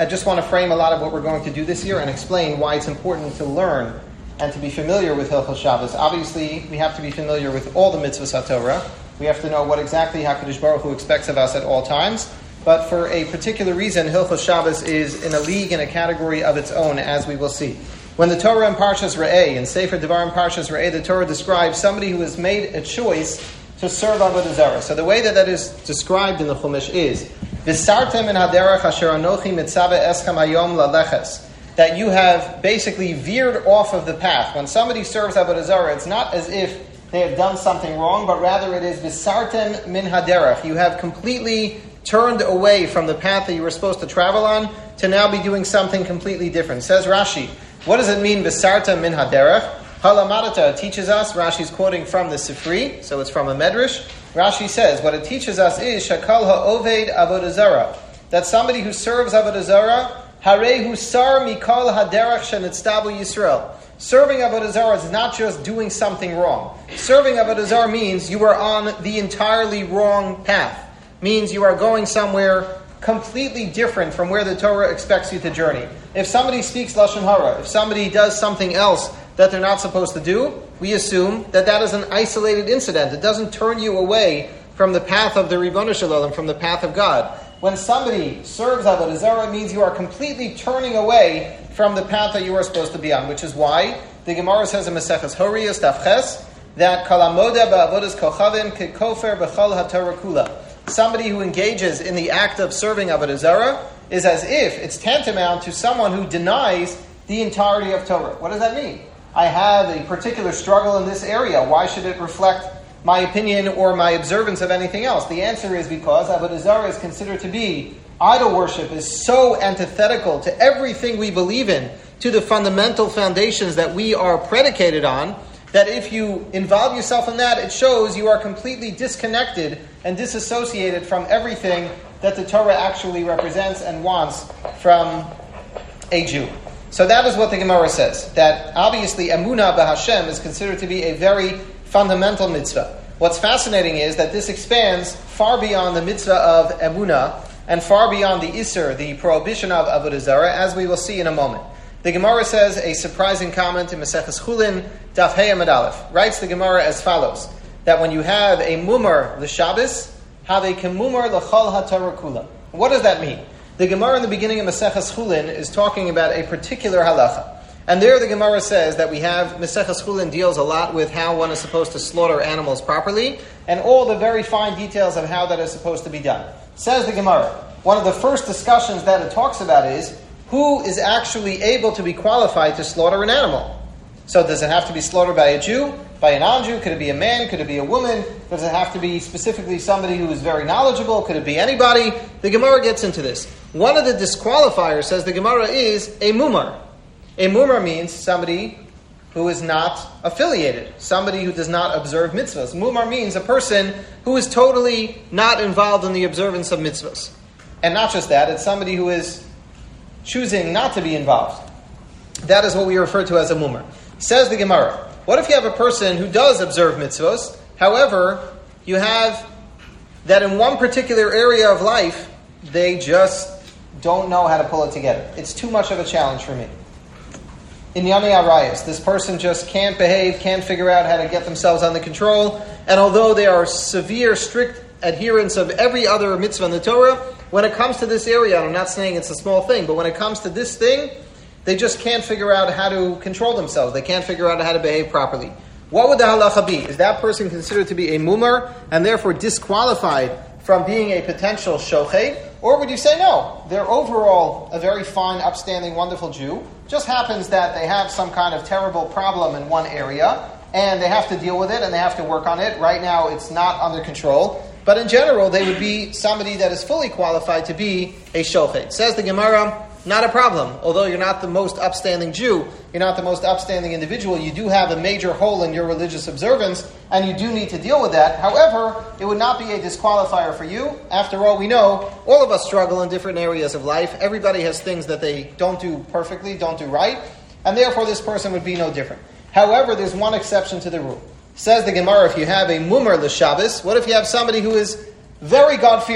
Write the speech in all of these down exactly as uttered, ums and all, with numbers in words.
I just want to frame a lot of what we're going to do this year and explain why it's important to learn and to be familiar with Hilchos Shabbos. Obviously, we have to be familiar with all the mitzvahs HaTorah. We have to know what exactly HaKadosh Baruch Hu expects of us at all times. But for a particular reason, Hilchos Shabbos is in a league, in a category of its own, as we will see. When the Torah in Parshas Re'eh, in Sefer Devarim Parshas Re'eh, the Torah describes somebody who has made a choice to serve Avodah Zarah. So the way that that is described in the Chumash is, V'sartem in haderech asher anochi mitzave eschem hayom laleches, that you have basically veered off of the path. When somebody serves Avodah Zarah, it's not as if they have done something wrong, but rather it is V'sartem min haderech. You have completely turned away from the path that you were supposed to travel on to now be doing something completely different. Says Rashi, what does it mean, V'sartem min haderech? Halamadata teaches us, Rashi's quoting from the Sifri, so it's from a Medrash. Rashi says, what it teaches us is, Shakal ha'oved avodah zarah, that somebody who serves avodah zarah, harehu sar mikal haderech shenitztabu Yisrael. Serving avodah zarah is not just doing something wrong. Serving avodah zarah means you are on the entirely wrong path. Means you are going somewhere completely different from where the Torah expects you to journey. If somebody speaks Lashon Hara, if somebody does something else that they're not supposed to do, we assume that that is an isolated incident. It doesn't turn you away from the path of the Ribono Shel Olam, from the path of God. When somebody serves Avodah Zarah, it means you are completely turning away from the path that you are supposed to be on, which is why the Gemara says in Maseches Horiyos Daf Ches that Kalamoda ba'avodas kochavim kekofer b'chol haTorah kula. Somebody who engages in the act of serving Avodah Zarah is as if it's tantamount to someone who denies the entirety of Torah. What does that mean? I have a particular struggle in this area. Why should it reflect my opinion or my observance of anything else? The answer is because Avodah Zarah is considered to be, idol worship is so antithetical to everything we believe in, to the fundamental foundations that we are predicated on, that if you involve yourself in that, it shows you are completely disconnected and disassociated from everything that the Torah actually represents and wants from a Jew. So that is what the Gemara says, that obviously Emunah b'Hashem is considered to be a very fundamental mitzvah. What's fascinating is that this expands far beyond the mitzvah of Emunah and far beyond the Isser, the prohibition of Avodah Zarah, as we will see in a moment. The Gemara says a surprising comment in Maseches Chulin, Daf Hey Amud Aleph. Writes the Gemara as follows, that when you have a mumar l'Shabbos, have a kemumar l'chol haTorah kula. What does that mean? The Gemara in the beginning of Maseches Chulin is talking about a particular halacha. And there the Gemara says that we have, Maseches Chulin deals a lot with how one is supposed to slaughter animals properly, and all the very fine details of how that is supposed to be done. Says the Gemara, one of the first discussions that it talks about is, who is actually able to be qualified to slaughter an animal? So does it have to be slaughtered by a Jew, by a non-Jew? Could it be a man? Could it be a woman? Does it have to be specifically somebody who is very knowledgeable? Could it be anybody? The Gemara gets into this. One of the disqualifiers, says the Gemara, is a mumar. A mumar means somebody who is not affiliated, somebody who does not observe mitzvahs. Mumar means a person who is totally not involved in the observance of mitzvahs. And not just that, it's somebody who is choosing not to be involved. That is what we refer to as a mumar. Says the Gemara, what if you have a person who does observe mitzvahs, however, you have that in one particular area of life, they just don't know how to pull it together. It's too much of a challenge for me. In Yanei Arayos, this person just can't behave, can't figure out how to get themselves under control, and although they are severe, strict adherents of every other mitzvah in the Torah, when it comes to this area, and I'm not saying it's a small thing, but when it comes to this thing, they just can't figure out how to control themselves. They can't figure out how to behave properly. What would the halacha be? Is that person considered to be a mumar and therefore disqualified from being a potential shochet? Or would you say no? They're overall a very fine, upstanding, wonderful Jew. Just happens that they have some kind of terrible problem in one area and they have to deal with it and they have to work on it. Right now it's not under control. But in general, they would be somebody that is fully qualified to be a shochet. Says the Gemara, not a problem. Although you're not the most upstanding Jew, you're not the most upstanding individual, you do have a major hole in your religious observance, and you do need to deal with that. However, it would not be a disqualifier for you. After all, we know all of us struggle in different areas of life. Everybody has things that they don't do perfectly, don't do right, and therefore this person would be no different. However, there's one exception to the rule. Says the Gemara, if you have a mumar l'Shabbos, what if you have somebody who is very God-fearing,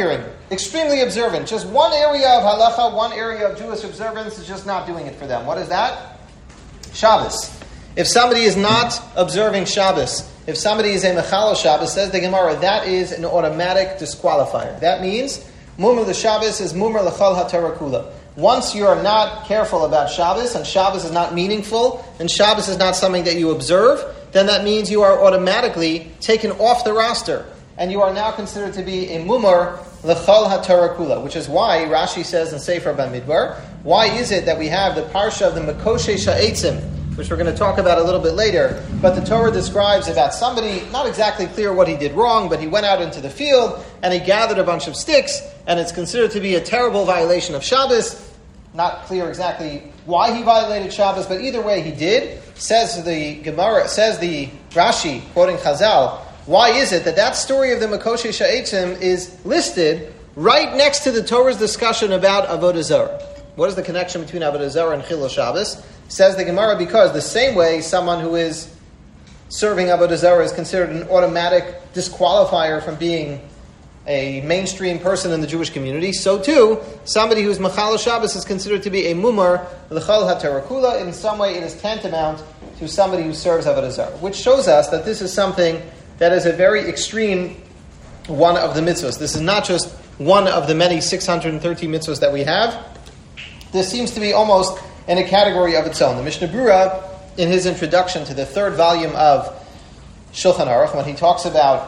extremely observant. Just one area of halacha, one area of Jewish observance is just not doing it for them. What is that? Shabbos. If somebody is not observing Shabbos, if somebody is a mechal Shabbos, says the Gemara, that is an automatic disqualifier. That means mumar l'Shabbos is mumar l'chol haTorah kula. Once you are not careful about Shabbos, and Shabbos is not meaningful, and Shabbos is not something that you observe, then that means you are automatically taken off the roster, and you are now considered to be a mumar l'chol haTorah kula, which is why Rashi says in Sefer Bamidbar, why is it that we have the parsha of the Mekoshe Sha'etzim, which we're going to talk about a little bit later, but the Torah describes about somebody, not exactly clear what he did wrong, but he went out into the field and he gathered a bunch of sticks, and it's considered to be a terrible violation of Shabbos. Not clear exactly why he violated Shabbos, but either way he did. Says the Gemara, says the Rashi, quoting Chazal, why is it that that story of the Mekoshe Sha'etzim is listed right next to the Torah's discussion about Avodah Zarah? What is the connection between Avodah Zarah and Chilul Shabbos? Says the Gemara, because the same way someone who is serving Avodah Zarah is considered an automatic disqualifier from being a mainstream person in the Jewish community, so too, somebody who is Mechal Shabbos is considered to be a mumar l'chol haTorah kula. In some way, it is tantamount to somebody who serves Avodah Zarah, which shows us that this is something that is a very extreme one of the mitzvahs. This is not just one of the many six hundred thirty mitzvahs that we have. This seems to be almost in a category of its own. The Mishnah Berurah, in his introduction to the third volume of Shulchan Aruch, when he talks about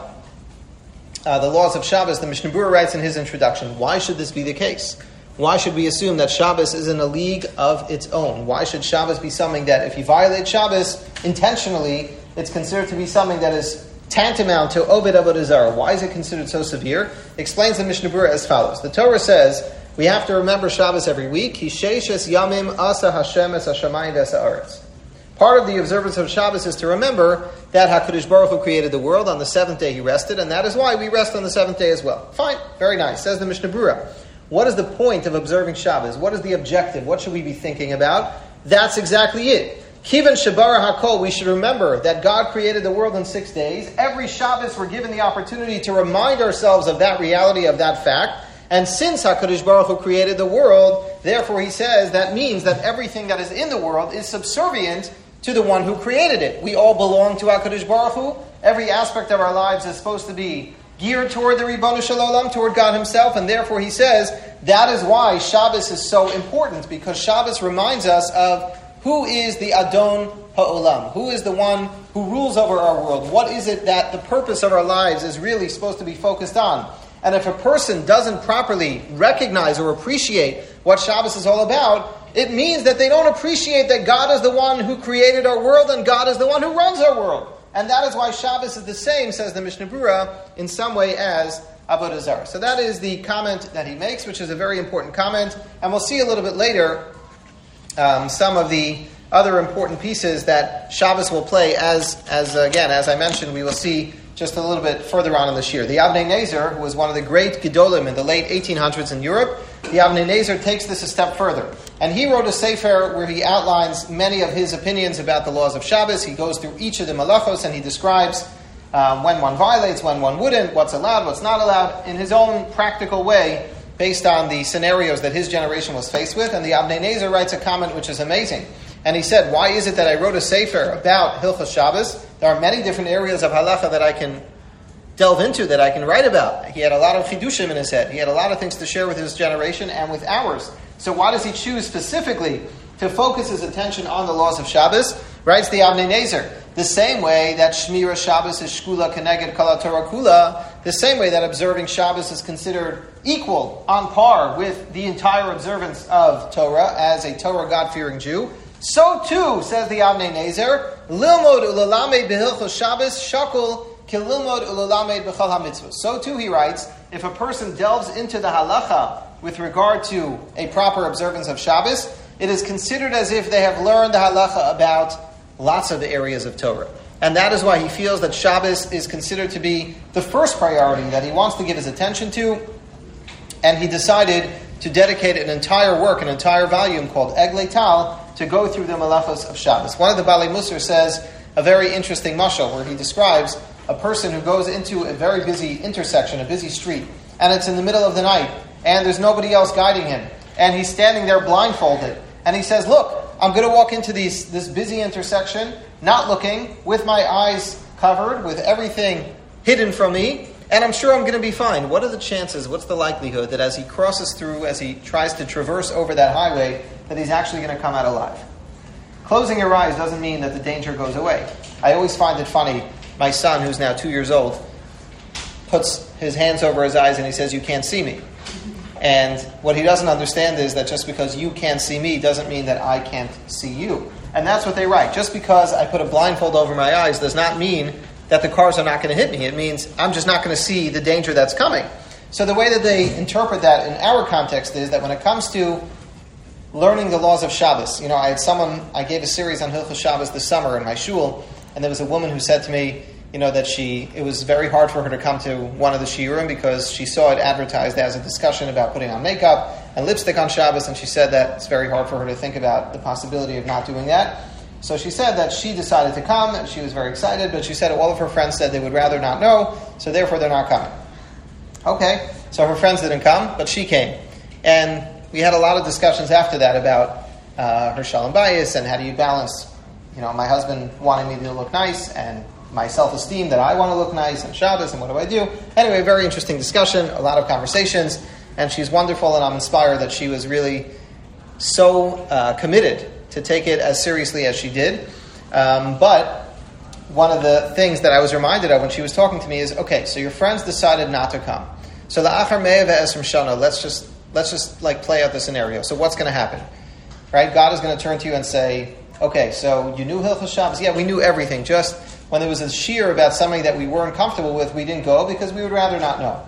uh, the laws of Shabbos, the Mishnah Berurah writes in his introduction, why should this be the case? Why should we assume that Shabbos is in a league of its own? Why should Shabbos be something that, if you violate Shabbos intentionally, it's considered to be something that is tantamount to Obed Avodah Zarah? Why is it considered so severe? Explains the Mishnah Berurah as follows. The Torah says, we have to remember Shabbos every week. Hisheishes yamim asa Hashem es hashamayim v'es haaretz. Part of the observance of Shabbos is to remember that HaKadosh Baruch Hu created the world. On the seventh day he rested, and that is why we rest on the seventh day as well. Fine, very nice. Says the Mishnah Berurah. What is the point of observing Shabbos? What is the objective? What should we be thinking about? That's exactly it. Kivan Shabara HaKol, we should remember that God created the world in six days. Every Shabbos we're given the opportunity to remind ourselves of that reality, of that fact. And since HaKadosh Baruch Hu created the world, therefore he says that means that everything that is in the world is subservient to the one who created it. We all belong to HaKadosh Baruch Hu. Every aspect of our lives is supposed to be geared toward the Ribono Shel Olam, toward God himself, and therefore he says that is why Shabbos is so important, because Shabbos reminds us of who is the Adon Ha'olam, who is the one who rules over our world. What is it that the purpose of our lives is really supposed to be focused on? And if a person doesn't properly recognize or appreciate what Shabbos is all about, it means that they don't appreciate that God is the one who created our world and God is the one who runs our world. And that is why Shabbos is the same, says the Mishnah Berurah, in some way as Avodah Zarah. So that is the comment that he makes, which is a very important comment. And we'll see a little bit later um, some of the other important pieces that Shabbos will play as, as again, as I mentioned, we will see just a little bit further on in this year. The Avnei Nezer, who was one of the great Gedolim in the late eighteen hundreds in Europe, the Avnei Nezer takes this a step further. And he wrote a sefer where he outlines many of his opinions about the laws of Shabbos. He goes through each of the malachos and he describes um, when one violates, when one wouldn't, what's allowed, what's not allowed, in his own practical way, based on the scenarios that his generation was faced with. And the Avnei Nezer writes a comment which is amazing. And he said, why is it that I wrote a sefer about Hilchos Shabbos? There are many different areas of halacha that I can delve into, that I can write about. He had a lot of chidushim in his head. He had a lot of things to share with his generation and with ours. So why does he choose specifically to focus his attention on the laws of Shabbos? Writes the Avnei Nezer, the same way that Shmira Shabbos is shkula keneged kol Torah kula, the same way that observing Shabbos is considered equal, on par with the entire observance of Torah as a Torah God-fearing Jew, so too, says the Avnei Nezer, Lilmod ulalamed behilchos Shabbos shakul kililmod ulalamed b'chol hamitzvos. So too, he writes, if a person delves into the halacha with regard to a proper observance of Shabbos, it is considered as if they have learned the halacha about lots of the areas of Torah. And that is why he feels that Shabbos is considered to be the first priority that he wants to give his attention to, and he decided to dedicate an entire work, an entire volume called Eglei Tal, to go through the malachos of Shabbos. One of the Balei Musar says a very interesting mashal where he describes a person who goes into a very busy intersection, a busy street, and it's in the middle of the night, and there's nobody else guiding him, and he's standing there blindfolded, and he says, look, I'm going to walk into these, this busy intersection, not looking, with my eyes covered, with everything hidden from me, and I'm sure I'm going to be fine. What are the chances, what's the likelihood that as he crosses through, as he tries to traverse over that highway, that he's actually going to come out alive? Closing your eyes doesn't mean that the danger goes away. I always find it funny, my son, who's now two years old, puts his hands over his eyes and he says, you can't see me. And what he doesn't understand is that just because you can't see me doesn't mean that I can't see you. And that's what they write. Just because I put a blindfold over my eyes does not mean that the cars are not going to hit me. It means I'm just not going to see the danger that's coming. So the way that they interpret that in our context is that when it comes to learning the laws of Shabbos, you know, I had someone, I gave a series on Hilchos Shabbos this summer in my shul, and there was a woman who said to me, you know, that she, it was very hard for her to come to one of the shiurim because she saw it advertised as a discussion about putting on makeup and lipstick on Shabbos, and she said that it's very hard for her to think about the possibility of not doing that. So she said that she decided to come, and she was very excited, but she said all of her friends said they would rather not know, so therefore they're not coming. Okay, so her friends didn't come, but she came. And we had a lot of discussions after that about uh, her shalom bayis and how do you balance, you know, my husband wanting me to look nice and my self-esteem that I want to look nice and Shabbos and what do I do? Anyway, very interesting discussion, a lot of conversations, and she's wonderful, and I'm inspired that she was really so uh, committed to take it as seriously as she did. Um, but one of the things that I was reminded of when she was talking to me is, okay, so your friends decided not to come. So the Achar Me'eh Ve'esrim Shana, let's just let's just like play out the scenario. So what's going to happen? Right? God is going to turn to you and say, okay, so you knew Hilchos Shabbos? Yeah, we knew everything. Just when there was a shiur about something that we weren't comfortable with, we didn't go because we would rather not know.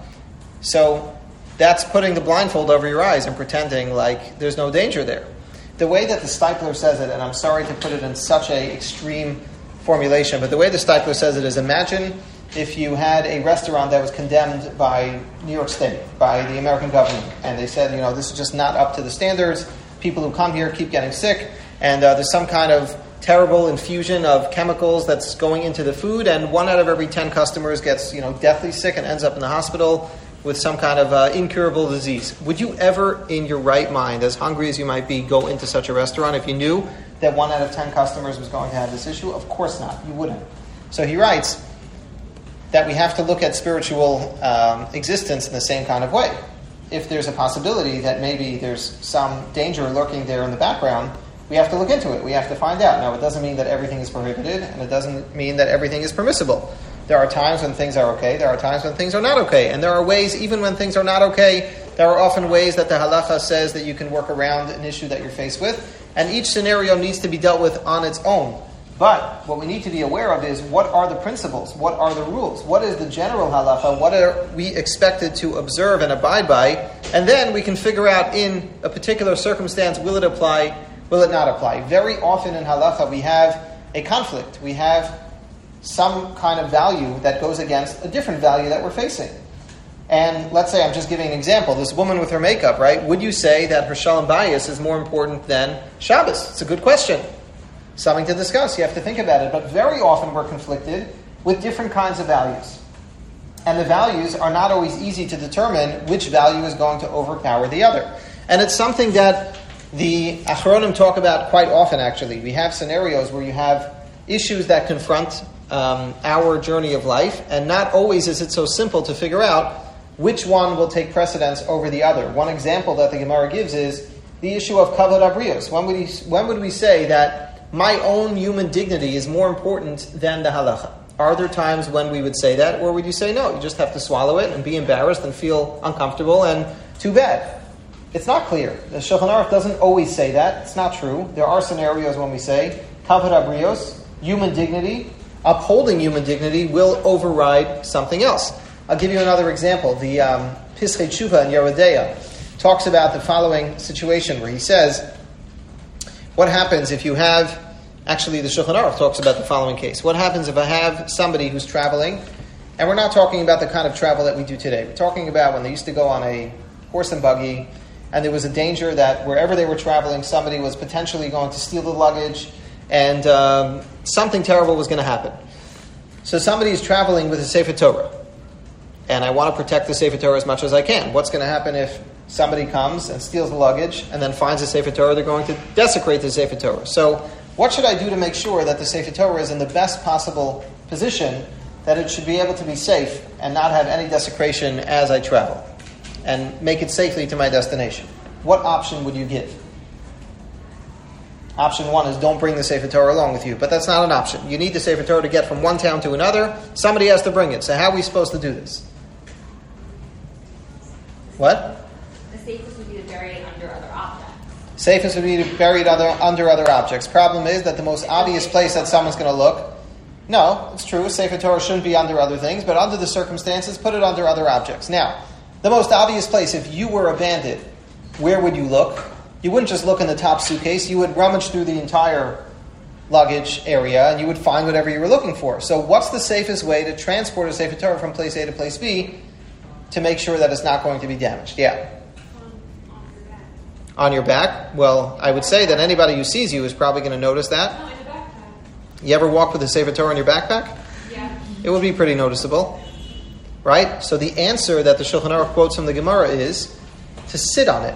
So that's putting the blindfold over your eyes and pretending like there's no danger there. The way that the Steipler says it, and I'm sorry to put it in such a extreme formulation, but the way the Steipler says it is, imagine if you had a restaurant that was condemned by New York State, by the American government, and they said, you know, this is just not up to the standards, people who come here keep getting sick, and uh, there's some kind of terrible infusion of chemicals that's going into the food, and one out of every ten customers gets, you know, deathly sick and ends up in the hospital with some kind of uh, incurable disease. Would you ever, in your right mind, as hungry as you might be, go into such a restaurant if you knew that one out of ten customers was going to have this issue? Of course not. You wouldn't. So he writes that we have to look at spiritual um, existence in the same kind of way. If there's a possibility that maybe there's some danger lurking there in the background, we have to look into it. We have to find out. Now, it doesn't mean that everything is prohibited, and it doesn't mean that everything is permissible. There are times when things are okay. There are times when things are not okay. And there are ways, even when things are not okay, there are often ways that the halacha says that you can work around an issue that you're faced with. And each scenario needs to be dealt with on its own. But what we need to be aware of is, what are the principles? What are the rules? What is the general halacha? What are we expected to observe and abide by? And then we can figure out in a particular circumstance, will it apply, will it not apply? Very often in halacha we have a conflict. We have some kind of value that goes against a different value that we're facing. And let's say, I'm just giving an example, this woman with her makeup, right? Would you say that her shalom bayis is more important than Shabbos? It's a good question. Something to discuss. You have to think about it. But very often we're conflicted with different kinds of values. And the values are not always easy to determine which value is going to overpower the other. And it's something that the Achronim talk about quite often, actually. We have scenarios where you have issues that confront um, our journey of life, and not always is it so simple to figure out which one will take precedence over the other. One example that the Gemara gives is the issue of kavod habrios. When would, he, when would we say that my own human dignity is more important than the halacha? Are there times when we would say that, or would you say no, you just have to swallow it and be embarrassed and feel uncomfortable, and too bad? It's not clear. The Shulchan Aruch doesn't always say that. It's not true. There are scenarios when we say kavod habrios, human dignity, upholding human dignity will override something else. I'll give you another example. The um, Pischei Tshuva in Yoreh De'ah talks about the following situation where he says, what happens if you have, actually the Shulchan Aruch talks about the following case. What happens if I have somebody who's traveling, and we're not talking about the kind of travel that we do today. We're talking about when they used to go on a horse and buggy, and there was a danger that wherever they were traveling, somebody was potentially going to steal the luggage, and um, something terrible was going to happen. So somebody is traveling with a Sefer Torah, and I want to protect the Sefer Torah as much as I can. What's going to happen if somebody comes and steals the luggage and then finds the Sefer Torah? They're going to desecrate the Sefer Torah. So what should I do to make sure that the Sefer Torah is in the best possible position, that it should be able to be safe and not have any desecration as I travel, and make it safely to my destination? What option would you give? Option one is don't bring the Sefer Torah along with you, but that's not an option. You need the Sefer Torah to get from one town to another. Somebody has to bring it. So how are we supposed to do this? What? The safest would be to bury it under other objects. Safest would be to bury it other, under other objects. Problem is that the most obvious place that someone's going to look, no, it's true, Sefer Torah shouldn't be under other things, but under the circumstances, put it under other objects. Now, the most obvious place, if you were a bandit, where would you look? You wouldn't just look in the top suitcase. You would rummage through the entire luggage area and you would find whatever you were looking for. So what's the safest way to transport a Sefer Torah from place A to place B to make sure that it's not going to be damaged? Yeah? On, on your back. On your back? Well, I would say that anybody who sees you is probably going to notice that. No, in the backpack. You ever walk with a Sefer Torah in your backpack? Yeah. It would be pretty noticeable. Right? So the answer that the Shulchan Aruch quotes from the Gemara is to sit on it.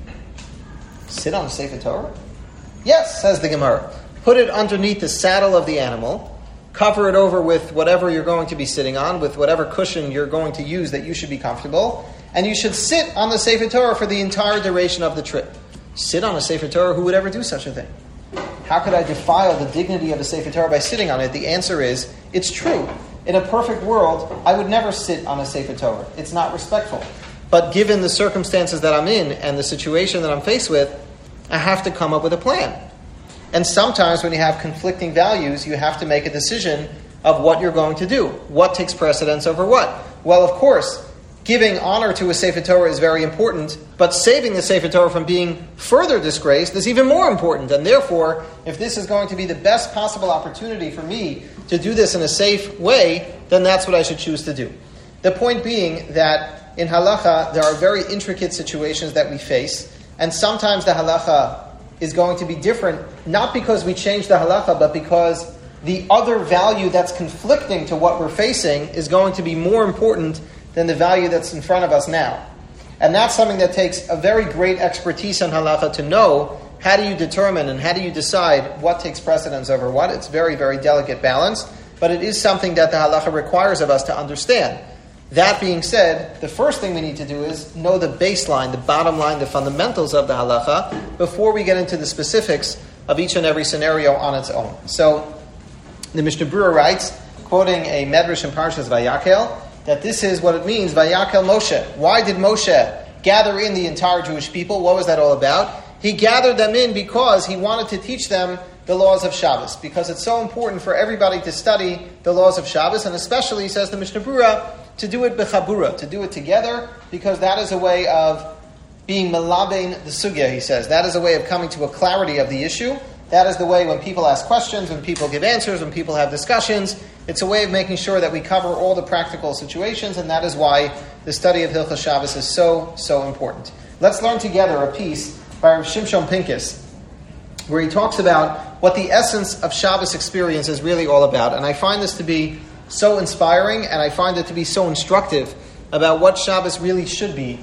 Sit on a Sefer Torah? Yes, says the Gemara. Put it underneath the saddle of the animal. Cover it over with whatever you're going to be sitting on, with whatever cushion you're going to use that you should be comfortable. And you should sit on the Sefer Torah for the entire duration of the trip. Sit on a Sefer Torah? Who would ever do such a thing? How could I defile the dignity of a Sefer Torah by sitting on it? The answer is, it's true. In a perfect world, I would never sit on a Sefer Torah. It's not respectful. But given the circumstances that I'm in and the situation that I'm faced with, I have to come up with a plan. And sometimes when you have conflicting values, you have to make a decision of what you're going to do. What takes precedence over what? Well, of course, giving honor to a Sefer Torah is very important, but saving the Sefer Torah from being further disgraced is even more important. And therefore, if this is going to be the best possible opportunity for me to do this in a safe way, then that's what I should choose to do. The point being that in halacha, there are very intricate situations that we face, and sometimes the halacha is going to be different, not because we change the halacha, but because the other value that's conflicting to what we're facing is going to be more important than the value that's in front of us now. And that's something that takes a very great expertise in halacha to know how do you determine and how do you decide what takes precedence over what. It's very, very delicate balance, but it is something that the halacha requires of us to understand. That being said, the first thing we need to do is know the baseline, the bottom line, the fundamentals of the halacha before we get into the specifics of each and every scenario on its own. So, the Mishnah Berurah writes, quoting a medrash in Parshas Vayakel, that this is what it means, Vayakel Moshe. Why did Moshe gather in the entire Jewish people? What was that all about? He gathered them in because he wanted to teach them the laws of Shabbos, because it's so important for everybody to study the laws of Shabbos, and especially, says the Mishnah Berurah, to do it b'chabura, to do it together, because that is a way of being melabein the sugya, he says. That is a way of coming to a clarity of the issue. That is the way when people ask questions, when people give answers, when people have discussions. It's a way of making sure that we cover all the practical situations, and that is why the study of Hilchos Shabbos is so, so important. Let's learn together a piece by Rav Shimshon Pincus, where he talks about what the essence of Shabbos experience is really all about. And I find this to be so inspiring, and I find it to be so instructive about what Shabbos really should be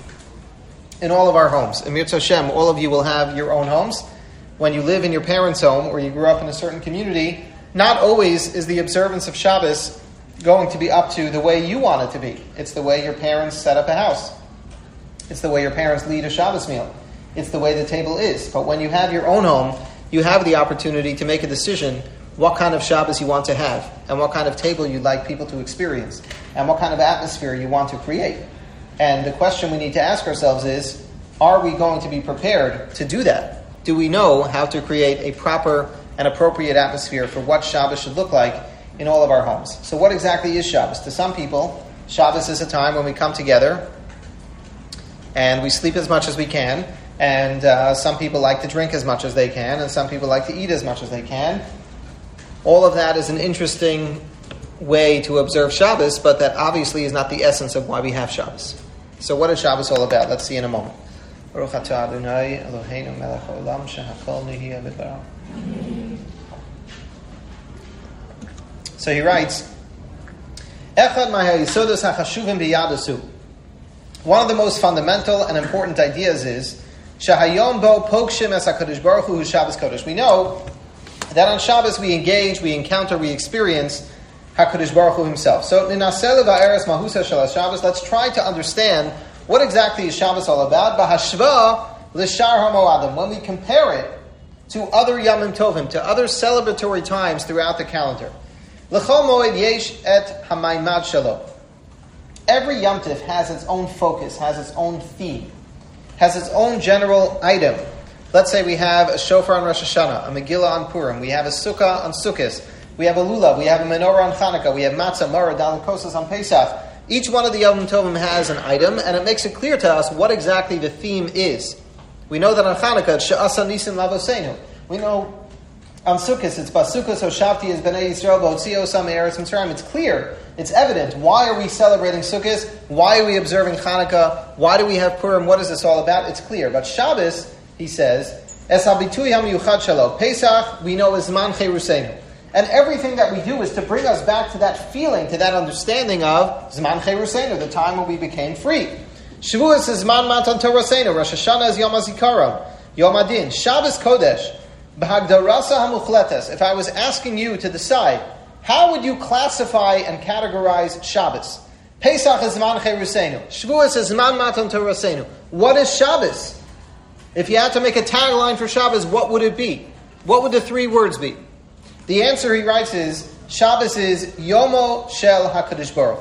in all of our homes. In Mirz Hashem, all of you will have your own homes. When you live in your parents' home or you grew up in a certain community, not always is the observance of Shabbos going to be up to the way you want it to be. It's the way your parents set up a house. It's the way your parents lead a Shabbos meal. It's the way the table is. But when you have your own home, you have the opportunity to make a decision what kind of Shabbos you want to have, and what kind of table you'd like people to experience, and what kind of atmosphere you want to create. And the question we need to ask ourselves is, are we going to be prepared to do that? Do we know how to create a proper and appropriate atmosphere for what Shabbos should look like in all of our homes? So what exactly is Shabbos? To some people, Shabbos is a time when we come together and we sleep as much as we can, and uh, some people like to drink as much as they can, and some people like to eat as much as they can. All of that is an interesting way to observe Shabbos, but that obviously is not the essence of why we have Shabbos. So what is Shabbos all about? Let's see in a moment. Baruch atah Adonai Eloheinu melech haolam shehakol nihiyeh b'dvarav. So he writes, Echad ma'hayisodos hachashuvim biyadasu. One of the most fundamental and important ideas is Shahayom bo pokshim es HaKadosh Baruch Hu Shabbos Kodesh. We know that on Shabbos we engage, we encounter, we experience HaKadosh Baruch Hu himself. So, Ninasele va'eres mahusa shel Shabbos, let's try to understand what exactly is Shabbos all about. Bahashva l'shar ha'moadim, when we compare it to other Yamim Tovim, to other celebratory times throughout the calendar. L'chol moed yesh et hamaymad shelo. Every Yom Tov has its own focus, has its own theme, has its own general item. Let's say we have a shofar on Rosh Hashanah, a Megillah on Purim, we have a sukkah on Sukkot, we have a lulav, we have a menorah on Chanukah, we have matzah, maror, daled kosas on Pesach. Each one of the Yom Tovim has an item, and it makes it clear to us what exactly the theme is. We know that on Chanukah, it's she'asa nisim lavosenu. We know on Sukkot, it's Basukos Hoshavti is Bnei Yisrael B'Hotzio Sam Eretz Mitzrayim. It's clear, it's evident. Why are we celebrating Sukkot? Why are we observing Chanukah? Why do we have Purim? What is this all about? It's clear. But Shabbos, he says, Es habitui hamiyuchad shelo. Pesach, we know, is Zman Cheruseinu. And everything that we do is to bring us back to that feeling, to that understanding of Zman Cheruseinu, the time when we became free. Shavuos is Zman Matan Toraseinu. Rosh Hashanah is Yom HaZikaron, Yom Adin. Shabbos Kodesh. If I was asking you to decide, how would you classify and categorize Shabbos? Pesach is Zman Cheruseinu. Shavuos is Zman Matan Toraseinu. What is Shabbos? If you had to make a tagline for Shabbos, what would it be? What would the three words be? The answer, he writes, is Shabbos is Yomo Shel HaKadosh Baruch Hu.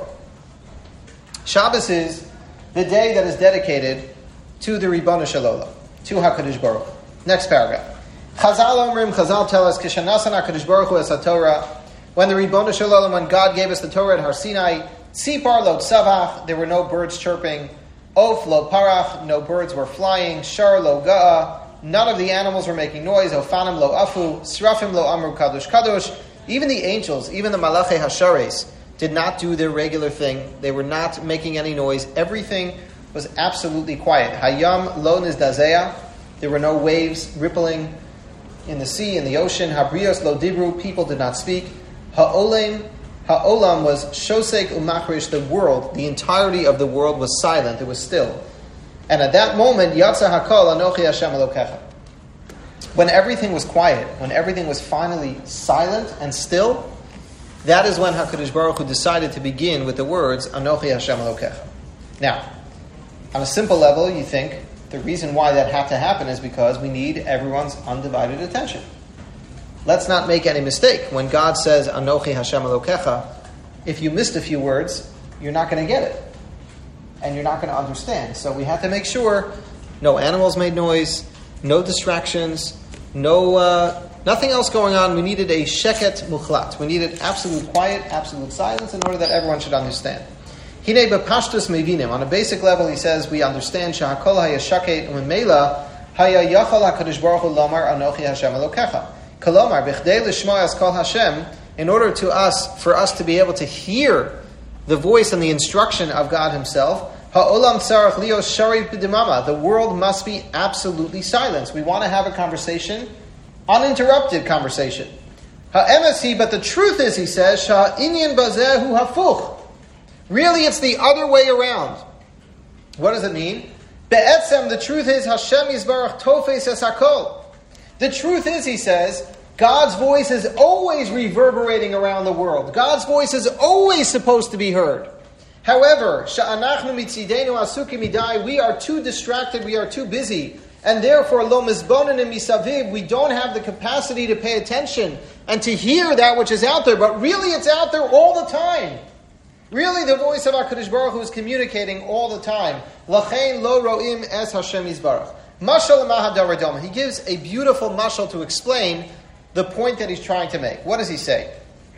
Shabbos is the day that is dedicated to the Ribbon Shel Olam, to HaKadosh Baruch Hu. Next paragraph. Chazal Omrim, Chazal tell us, Kishanasan HaKadosh Baruch Hu es HaTorah, when the Ribbon Shel Olam, when God gave us the Torah at Har Sinai, Tzipar lo tzavach, there were no birds chirping, Of lo parach, no birds were flying, Shar lo ga'a, none of the animals were making noise, Ofanim lo afu, Srafim lo amru kadosh kadosh, even the angels, even the Malachei Hashares, did not do their regular thing. They were not making any noise. Everything was absolutely quiet. Hayam lo nizdazeya, there were no waves rippling in the sea, in the ocean. Habrios lo dibru, people did not speak. Ha'olam, ha'olam was shosek umachrish, the world, the entirety of the world was silent, it was still. And at that moment, yatsa hakol anochi Hashem Elokecha. When everything was quiet, when everything was finally silent and still, that is when HaKadosh Baruch Hu decided to begin with the words, Anochi Hashem Elokecha. Now, on a simple level, you think, the reason why that had to happen is because we need everyone's undivided attention. Let's not make any mistake. When God says, Anochi Hashem Elokecha, if you missed a few words, you're not going to get it. And you're not going to understand. So we have to make sure no animals made noise, no distractions, no uh, nothing else going on. We needed a sheket muchlat. We needed absolute quiet, absolute silence in order that everyone should understand. Hine bepashtus mevinim. On a basic level, he says, we understand shahakol haya shaket umemela haya yachal HaKadosh Baruch Hu lomar anochi Hashem Elokecha. Kolomar b'chdei l'shmo es kol Hashem, in order to us, for us to be able to hear the voice and the instruction of God Himself, ha'olam tzarach lios shari b'dimama. The world must be absolutely silent. We want to have a conversation, uninterrupted conversation. Ha'emesi, but the truth is, he says, sha'inyan bazehu hafuch. Really, it's the other way around. What does it mean? Be'etzem, the truth is, Hashem Yisbarach tofes es hakol. The truth is, he says, God's voice is always reverberating around the world. God's voice is always supposed to be heard. However, sha'anachnu mitzidenu asukim midai, we are too distracted, we are too busy, and therefore lo mizbonenim misaviv, we don't have the capacity to pay attention and to hear that which is out there. But really, it's out there all the time. Really, the voice of HaKadosh Baruch Hu is communicating all the time. Lachein lo ro'im es Hashem Yisbarach. Mashal mahadaradom. He gives a beautiful mashal to explain the point that he's trying to make. What does he say?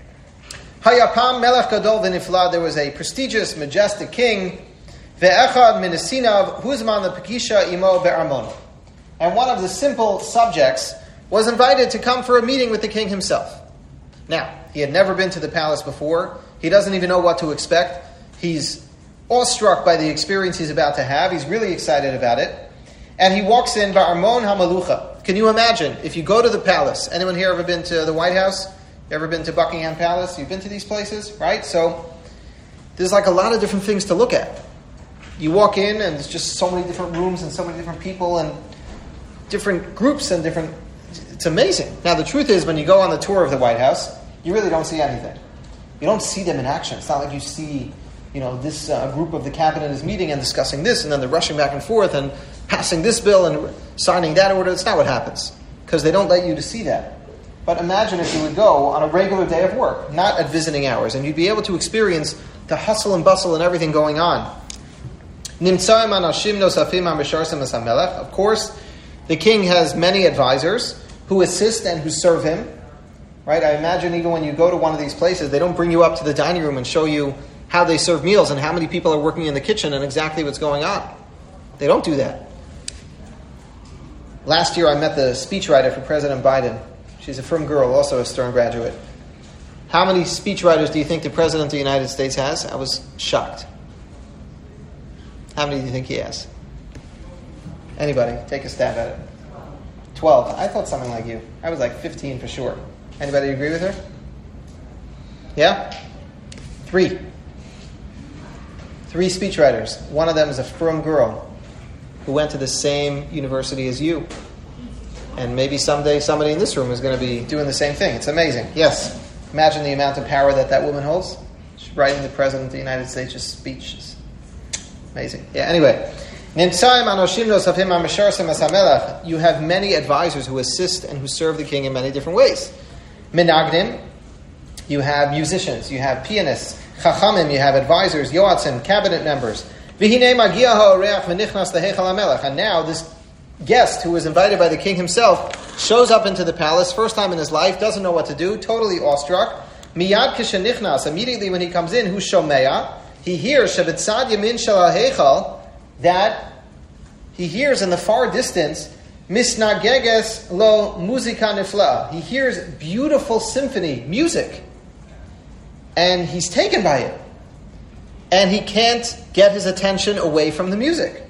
Hayapam melech gadol v'nifla. There was a prestigious, majestic king. Ve'echad minasinav huzman lepekisha imo be'armono. And one of the simple subjects was invited to come for a meeting with the king himself. Now, he had never been to the palace before. He doesn't even know what to expect. He's awestruck by the experience he's about to have. He's really excited about it. And he walks in, Ba'armon HaMalucha. Can you imagine, if you go to the palace, anyone here ever been to the White House? You ever been to Buckingham Palace? You've been to these places, right? So, there's like a lot of different things to look at. You walk in and there's just so many different rooms and so many different people and different groups and different... It's amazing. Now, the truth is, when you go on the tour of the White House, you really don't see anything. You don't see them in action. It's not like you see, you know, this uh, group of the cabinet is meeting and discussing this, and then they're rushing back and forth and passing this bill and signing that order. That's not what happens, because they don't let you to see that. But imagine if you would go on a regular day of work, not at visiting hours, and you'd be able to experience the hustle and bustle and everything going on. Of course, the king has many advisors who assist and who serve him. Right? I imagine even when you go to one of these places, they don't bring you up to the dining room and show you how they serve meals and how many people are working in the kitchen and exactly what's going on. They don't do that. Last year I met the speechwriter for President Biden. She's a frum girl, also a Stern graduate. How many speechwriters do you think the President of the United States has? I was shocked. How many do you think he has? Anybody? Take a stab at it. Twelve. I thought something like you. I was like fifteen for sure. Anybody agree with her? Yeah? Three. Three speechwriters. One of them is a frum girl who went to the same university as you. And maybe someday somebody in this room is going to be doing the same thing. It's amazing. Yes. Imagine the amount of power that that woman holds. She's writing the President of the United States' speeches. Amazing. Yeah, anyway. You have many advisors who assist and who serve the king in many different ways. Minagdim, you have musicians, you have pianists. Chachamim, you have advisors, yoatzim, cabinet members. And now this guest who was invited by the king himself shows up into the palace, first time in his life, doesn't know what to do, totally awestruck. Miyad kishenichnas, immediately when he comes in, who's shomeya? He hears shebetzad yamin shel ha'heichal, that he hears in the far distance, misnageges lo muzika nifla. He hears beautiful symphony, music. And he's taken by it. And he can't get his attention away from the music.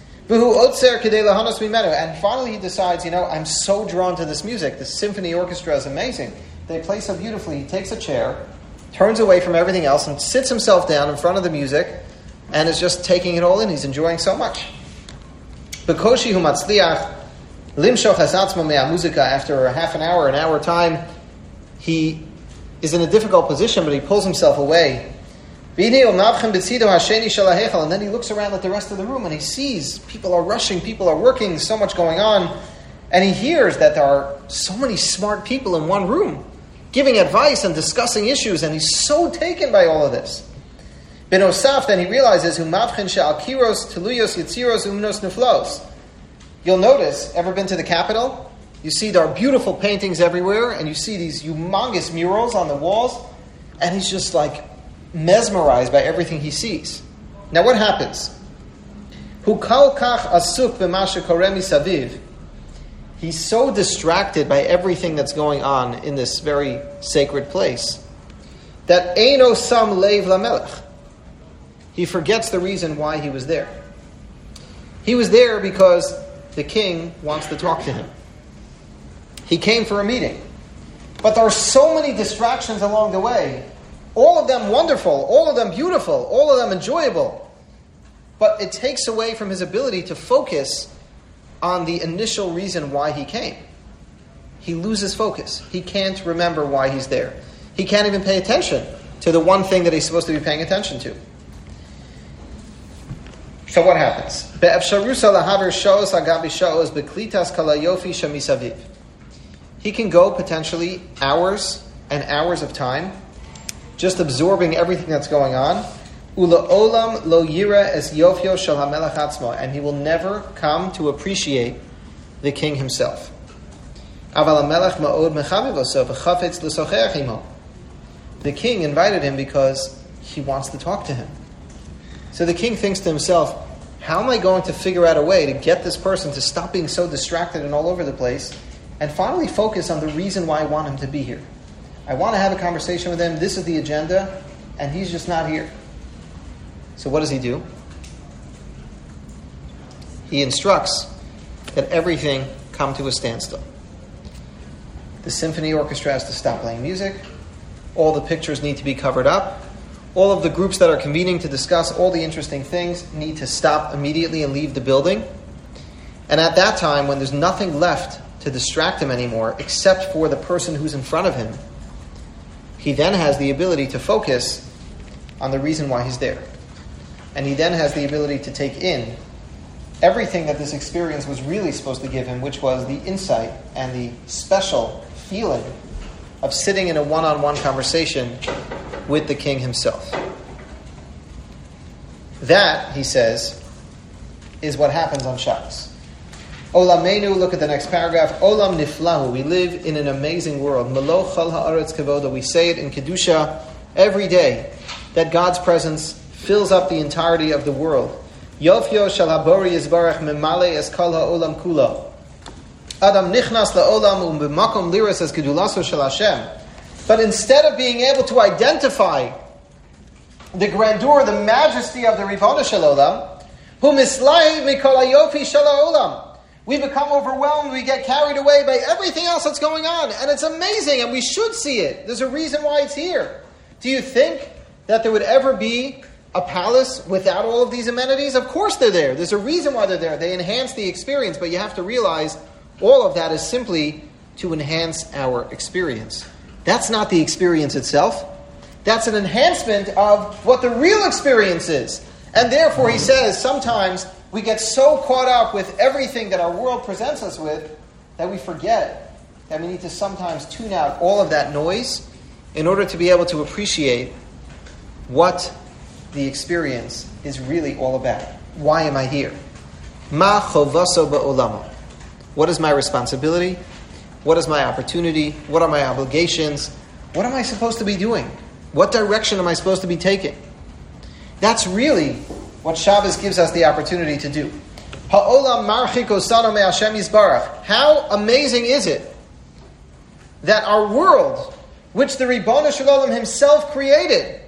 And finally he decides, you know, I'm so drawn to this music. The symphony orchestra is amazing. They play so beautifully. He takes a chair, turns away from everything else, and sits himself down in front of the music, and is just taking it all in. He's enjoying so much. Bekoshi hu matzliach limshoch hasatzmo me'amuzika. After a half an hour, an hour time, he is in a difficult position, but he pulls himself away. And then he looks around at the rest of the room and he sees people are rushing, people are working, so much going on. And he hears that there are so many smart people in one room giving advice and discussing issues, and he's so taken by all of this. Benosaf, then he realizes, you'll notice, ever been to the Capitol? You see there are beautiful paintings everywhere, and you see these humongous murals on the walls, and he's just like mesmerized by everything he sees. Now what happens? He's so distracted by everything that's going on in this very sacred place that eino sam leiv lamelech. He forgets the reason why he was there. He was there because the king wants to talk to him. He came for a meeting. But there are so many distractions along the way. All of them wonderful, all of them beautiful, all of them enjoyable. But it takes away from his ability to focus on the initial reason why he came. He loses focus. He can't remember why he's there. He can't even pay attention to the one thing that he's supposed to be paying attention to. So what happens? He can go potentially hours and hours of time just absorbing everything that's going on. And he will never come to appreciate the king himself. The king invited him because he wants to talk to him. So the king thinks to himself, how am I going to figure out a way to get this person to stop being so distracted and all over the place and finally focus on the reason why I want him to be here? I want to have a conversation with him. This is the agenda, and he's just not here. So what does he do? He instructs that everything come to a standstill. The symphony orchestra has to stop playing music. All the pictures need to be covered up. all of the groups that are convening to discuss all the interesting things need to stop immediately and leave the building. And at that time, when there's nothing left to distract him anymore except for the person who's in front of him, he then has the ability to focus on the reason why he's there. And he then has the ability to take in everything that this experience was really supposed to give him, which was the insight and the special feeling of sitting in a one-on-one conversation with the king himself. That, he says, is what happens on Shabbos. Olamenu, look at the next paragraph. Olam niflahu, we live in an amazing world. Melo chol haaretz kevoda, we say it in Kedusha every day, that God's presence fills up the entirety of the world. Yofyo shel habori yizbarach memale es kol ha'olam kulo. Adam nichnas la'olam um b'makom liras es gedulaso shel Hashem. But instead of being able to identify the grandeur, the majesty of the Ribbono Shel Olam, hu mislahi mikol hayofi shel ha'olam, we become overwhelmed, we get carried away by everything else that's going on. And it's amazing, and we should see it. There's a reason why it's here. Do you think that there would ever be a palace without all of these amenities? Of course they're there. There's a reason why they're there. They enhance the experience, but you have to realize all of that is simply to enhance our experience. That's not the experience itself. That's an enhancement of what the real experience is. And therefore, he says, sometimes we get so caught up with everything that our world presents us with that we forget that we need to sometimes tune out all of that noise in order to be able to appreciate what the experience is really all about. Why am I here? Ma chovaso ba'olamo. What is my responsibility? What is my opportunity? What are my obligations? What am I supposed to be doing? What direction am I supposed to be taking? That's really what Shabbos gives us the opportunity to do. Ha'olam marchiko sano me Hashem yisbarach. How amazing is it that our world, which the Ribbono Shel Olam himself created,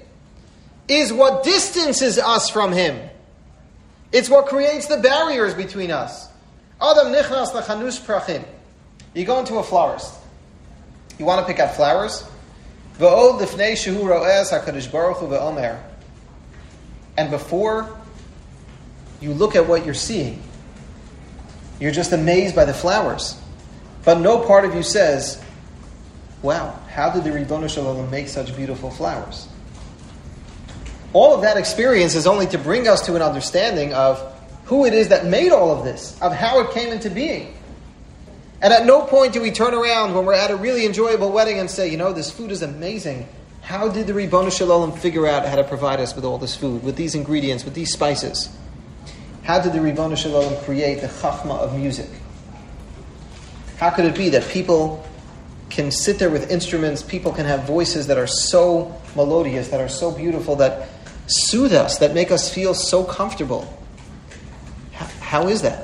is what distances us from him. It's what creates the barriers between us. Adam nichnas lechanus prachim. You go into a florist. You want to pick out flowers. V'od lifnei shehu ro'ez HaKadosh Baruch Hu ve'omer. And before you look at what you're seeing, you're just amazed by the flowers. But no part of you says, wow, how did the Ribbono Shel Olam make such beautiful flowers? All of that experience is only to bring us to an understanding of who it is that made all of this, of how it came into being. And at no point do we turn around when we're at a really enjoyable wedding and say, you know, this food is amazing. How did the Ribbono Shel Olam figure out how to provide us with all this food, with these ingredients, with these spices? How did the Ribbono Shel Olam create the chachma of music? How could it be that people can sit there with instruments, people can have voices that are so melodious, that are so beautiful, that soothe us, that make us feel so comfortable? How, how is that?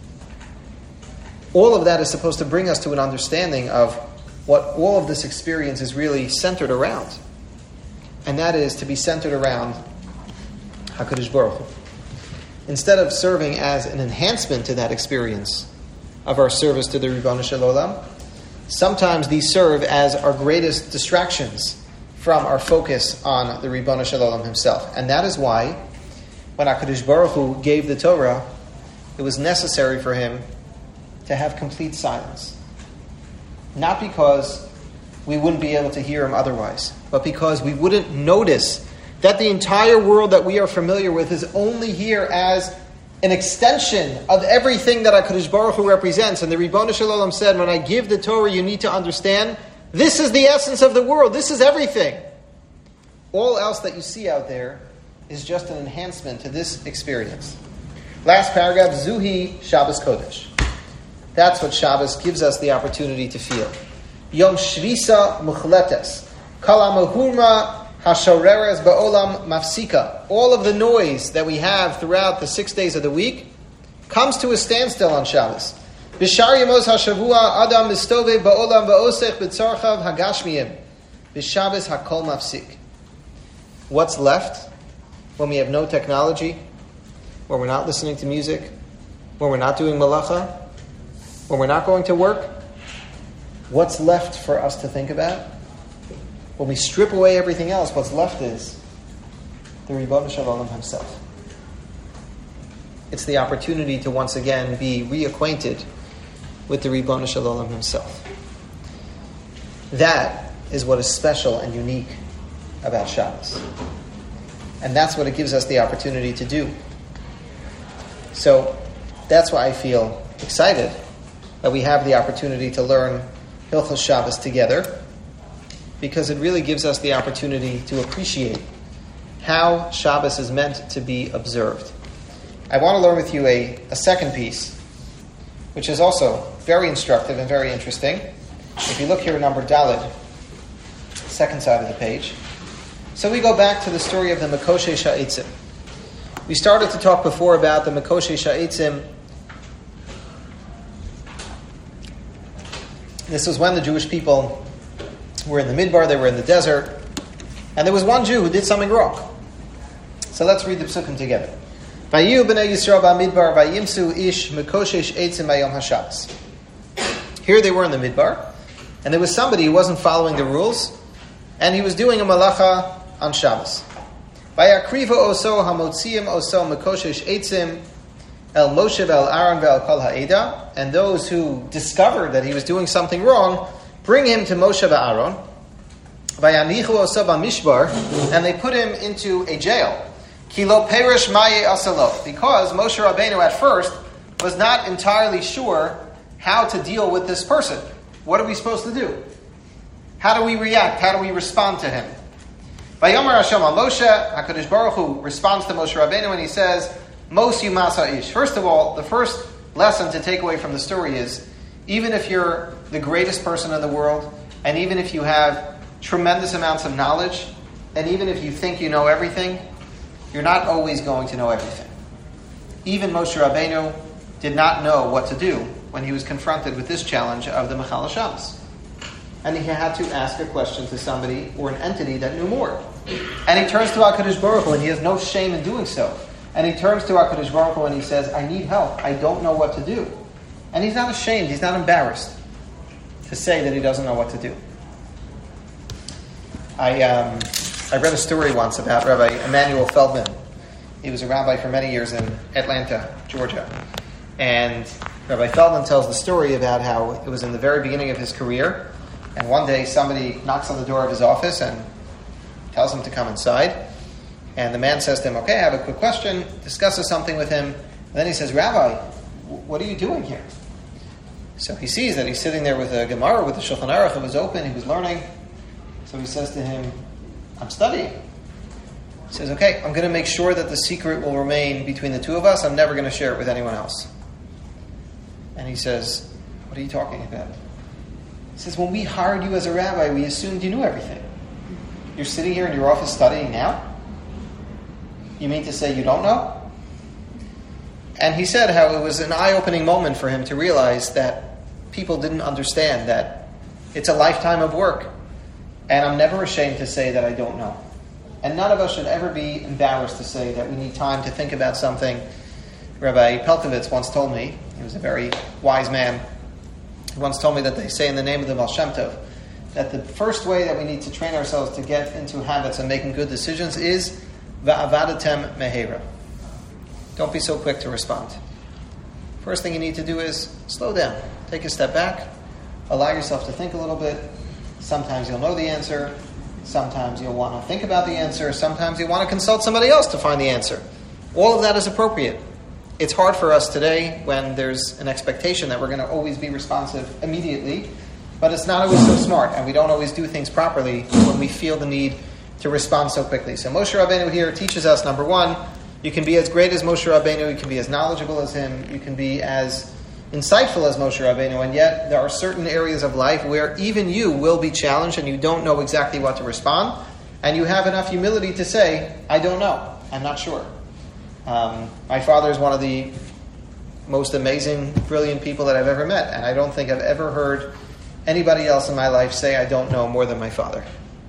All of that is supposed to bring us to an understanding of what all of this experience is really centered around. And that is to be centered around HaKadosh Baruch Hu. Instead of serving as an enhancement to that experience of our service to the Ribbono Shel Olam, sometimes these serve as our greatest distractions from our focus on the Ribbono Shel Olam himself. And that is why, when HaKadosh Baruch Hu gave the Torah, it was necessary for him to have complete silence. Not because we wouldn't be able to hear him otherwise, but because we wouldn't notice that the entire world that we are familiar with is only here as an extension of everything that HaKadosh Baruch Hu represents. And the Ribbono Shel Olam said, when I give the Torah, you need to understand, this is the essence of the world. This is everything. All else that you see out there is just an enhancement to this experience. Last paragraph, Zuhi Shabbos Kodesh. That's what Shabbos gives us the opportunity to feel. Yom Shvisa Muchletes. Kalamahurma Hashoreres Ba'olam Mafsika. All of the noise that we have throughout the six days of the week comes to a standstill on Shabbos. Bishar Yemos HaShavua Adam Mistove Ba'olam Ba'osech B'tzarchav Hagashmiyim. B'Shabbos Hakol Mafsik. What's left when we have no technology, when we're not listening to music, when we're not doing malacha, when we're not going to work? What's left for us to think about? When we strip away everything else, what's left is the Ribono Shel Olam himself. It's the opportunity to once again be reacquainted with the Ribono Shel Olam himself. That is what is special and unique about Shabbos. And that's what it gives us the opportunity to do. So that's why I feel excited that we have the opportunity to learn Hilchos Shabbos together, because it really gives us the opportunity to appreciate how Shabbos is meant to be observed. I want to learn with you a, a second piece, which is also very instructive and very interesting. If you look here at number Daled, second side of the page. So we go back to the story of the Mekoshe Sha'etzim. We started to talk before about the Mekoshe Sha'etzim. This was when the Jewish people were in the Midbar, they were in the desert, and there was one Jew who did something wrong. So let's read the psukim together. Vayu b'nei Yisrael ba'midbar vayimsu ish Mekoshe Sha'etzim bayom haShabbos. Here they were in the Midbar, and there was somebody who wasn't following the rules, and he was doing a malacha on Shabbos. Vayakriva oso hamotziim oso Mekoshe Sha'etzim El Moshe ve'el Aaron ve'el kol ha'eda, and those who discovered that he was doing something wrong, bring him to Moshe ve'Aaron, vayanichu oso b'mishbar, and they put him into a jail. Ki lo perish maye asalo, because Moshe Rabbeinu at first was not entirely sure how to deal with this person. What are we supposed to do? How do we react? How do we respond to him? Vayomer Hashem al Moshe, HaKadosh Baruch Hu responds to Moshe Rabbeinu and he says, Mos Yumasa Ish. First of all, the first lesson to take away from the story is, even if you're the greatest person in the world, and even if you have tremendous amounts of knowledge, and even if you think you know everything, you're not always going to know everything. Even Moshe Rabbeinu did not know what to do when he was confronted with this challenge of the Mechal Shabbos. And he had to ask a question to somebody or an entity that knew more. And he turns to HaKadosh Baruch Hu, and he has no shame in doing so. And he turns to HaKadosh Baruch Hu and he says, I need help. I don't know what to do. And he's not ashamed. He's not embarrassed to say that he doesn't know what to do. I um, I read a story once about Rabbi Emanuel Feldman. He was a rabbi for many years in Atlanta, Georgia. And Rabbi Feldman tells the story about how it was in the very beginning of his career. And one day somebody knocks on the door of his office and tells him to come inside. And the man says to him, okay, I have a quick question, discusses something with him. And then he says, Rabbi, what are you doing here? So he sees that he's sitting there with a Gemara, with the Shulchan Aruch. It was open, he was learning. So he says to him, I'm studying. He says, okay, I'm going to make sure that the secret will remain between the two of us. I'm never going to share it with anyone else. And he says, what are you talking about? He says, when we hired you as a rabbi, we assumed you knew everything. You're sitting here in your office studying now? You mean to say you don't know? And he said how it was an eye-opening moment for him to realize that people didn't understand that it's a lifetime of work. And I'm never ashamed to say that I don't know. And none of us should ever be embarrassed to say that we need time to think about something. Rabbi Pelkovitz once told me, he was a very wise man, he once told me that they say in the name of the Baal Shem Tov, that the first way that we need to train ourselves to get into habits of making good decisions is va'avadatem mehera. Don't be so quick to respond. First thing you need to do is slow down. Take a step back. Allow yourself to think a little bit. Sometimes you'll know the answer. Sometimes you'll want to think about the answer. Sometimes you want to consult somebody else to find the answer. All of that is appropriate. It's hard for us today when there's an expectation that we're going to always be responsive immediately, but it's not always so smart, and we don't always do things properly when we feel the need to respond so quickly. So Moshe Rabbeinu here teaches us, number one, you can be as great as Moshe Rabbeinu, you can be as knowledgeable as him, you can be as insightful as Moshe Rabbeinu, and yet there are certain areas of life where even you will be challenged and you don't know exactly what to respond, and you have enough humility to say, I don't know, I'm not sure. Um, my father is one of the most amazing, brilliant people that I've ever met, and I don't think I've ever heard anybody else in my life say I don't know more than my father.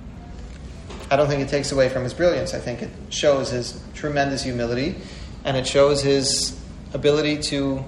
I don't think it takes away from his brilliance. I think it shows his tremendous humility, and it shows his ability to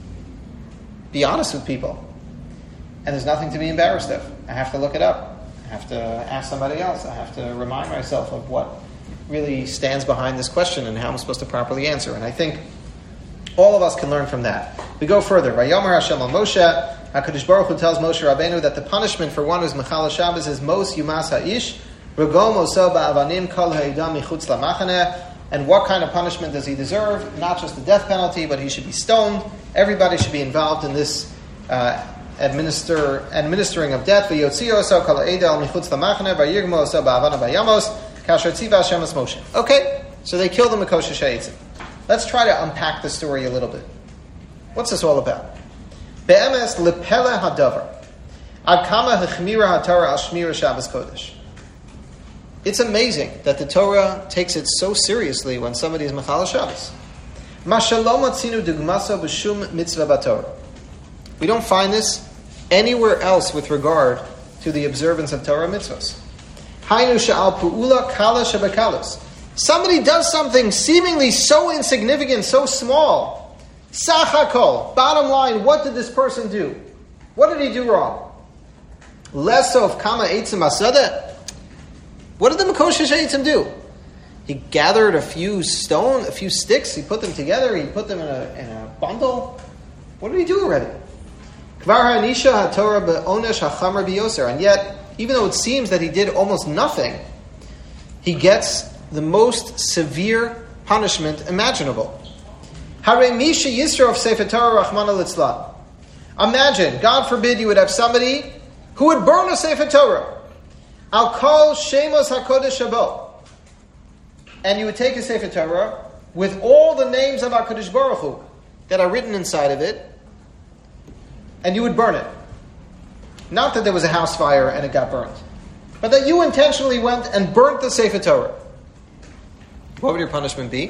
be honest with people. And there's nothing to be embarrassed of. I have to look it up. I have to ask somebody else. I have to remind myself of what really stands behind this question and how I'm supposed to properly answer. And I think all of us can learn from that. We go further. Vayomer Hashem al Moshe, HaKadosh Baruch Hu tells Moshe Rabbeinu that the punishment for one who's Mechal Shabbos is Mos Yumas HaIsh, Regom Oso Ba'avanim Kol Ha'idam Michutz LaMachaneh. And what kind of punishment does he deserve? Not just the death penalty, but he should be stoned. Everybody should be involved in this uh, administer administering of death. V'yotzio Oso Kol Ha'idam Michutz LaMachaneh, V'yirgmo Oso Ba'avanim Ba'yamos, Kasher Tziva Hashem Es Moshe. Okay, so they killed him at Kosher She'itzim. Let's try to unpack the story a little bit. What's this all about? Be'emes lepele hadavar. Ad kama hechmira haTorah al shmira Shabbos Kodesh. It's amazing that the Torah takes it so seriously when somebody is Mechal Shabbos. Ma shalom atzinu dugmaso b'shum mitzvah b'Torah. We don't find this anywhere else with regard to the observance of Torah mitzvahs. Hainu she'al pu'ula kala shebekalos. Somebody does something seemingly so insignificant, so small. Sachakol. Bottom line, what did this person do? What did he do wrong? Lesov kama eitzim asadeh. What did the Makosha She'itzim do? He gathered a few stone, a few sticks, he put them together, he put them in a, in a bundle. What did he do already? Kvar ha'anisha ha'torah be'onesh ha'chamar biyoser. And yet, even though it seems that he did almost nothing, he gets the most severe punishment imaginable. Hare misha yisra of Sefer Torah Rahman al-Itzlan. Imagine, God forbid, you would have somebody who would burn a Sefer Torah. Al kol shemos hakodesh habo. And you would take a Sefer Torah with all the names of HaKadosh Baruch Hu that are written inside of it, and you would burn it. Not that there was a house fire and it got burnt, but that you intentionally went and burnt the Sefer Torah. What would your punishment be?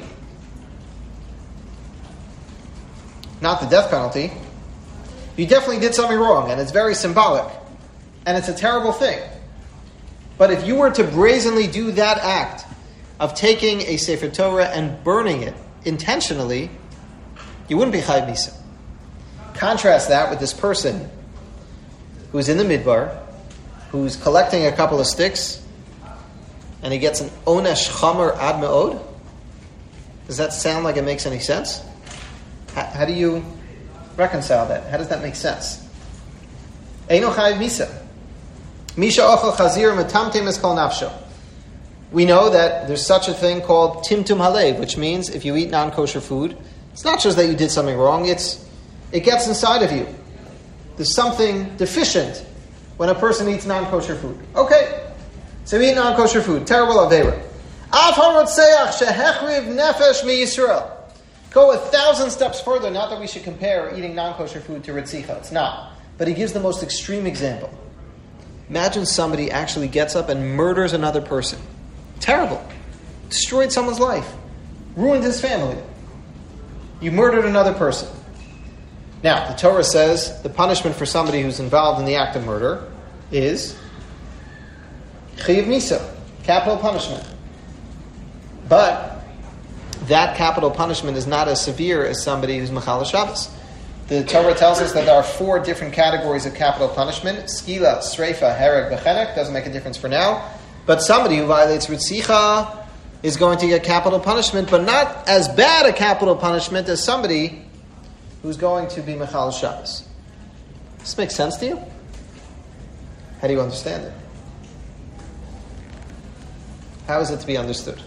Not the death penalty. You definitely did something wrong, and it's very symbolic, and it's a terrible thing. But if you were to brazenly do that act of taking a Sefer Torah and burning it intentionally, you wouldn't be Chayv Misa. Contrast that with this person who's in the Midbar, who's collecting a couple of sticks, and he gets an Onesh Chamer Ad Me'od. Does that sound like it makes any sense? How, how do you reconcile that? How does that make sense? Eino Chayv Misa. Misha ochel chazir metamtem es kol nafsho. We know that there's such a thing called timtum halev, which means if you eat non-kosher food, it's not just that you did something wrong, it's it gets inside of you. There's something deficient when a person eats non-kosher food. Okay, so we eat non-kosher food. Terrible avera. Af harotzeach shehechriv nefesh miYisrael. Go a thousand steps further, not that we should compare eating non-kosher food to ritzicha. It's not. But he gives the most extreme example. Imagine somebody actually gets up and murders another person. Terrible. Destroyed someone's life. Ruined his family. You murdered another person. Now, the Torah says the punishment for somebody who's involved in the act of murder is Chiyuv Misa, capital punishment. But that capital punishment is not as severe as somebody who's Mechal Shabbos. The Torah tells us that there are four different categories of capital punishment. Skila, Sreifa, Hereg, Bechenek. Doesn't make a difference for now. But somebody who violates Ritzicha is going to get capital punishment, but not as bad a capital punishment as somebody who's going to be Mechal Shabbos. Does this make sense to you? How do you understand it? How is it to be understood?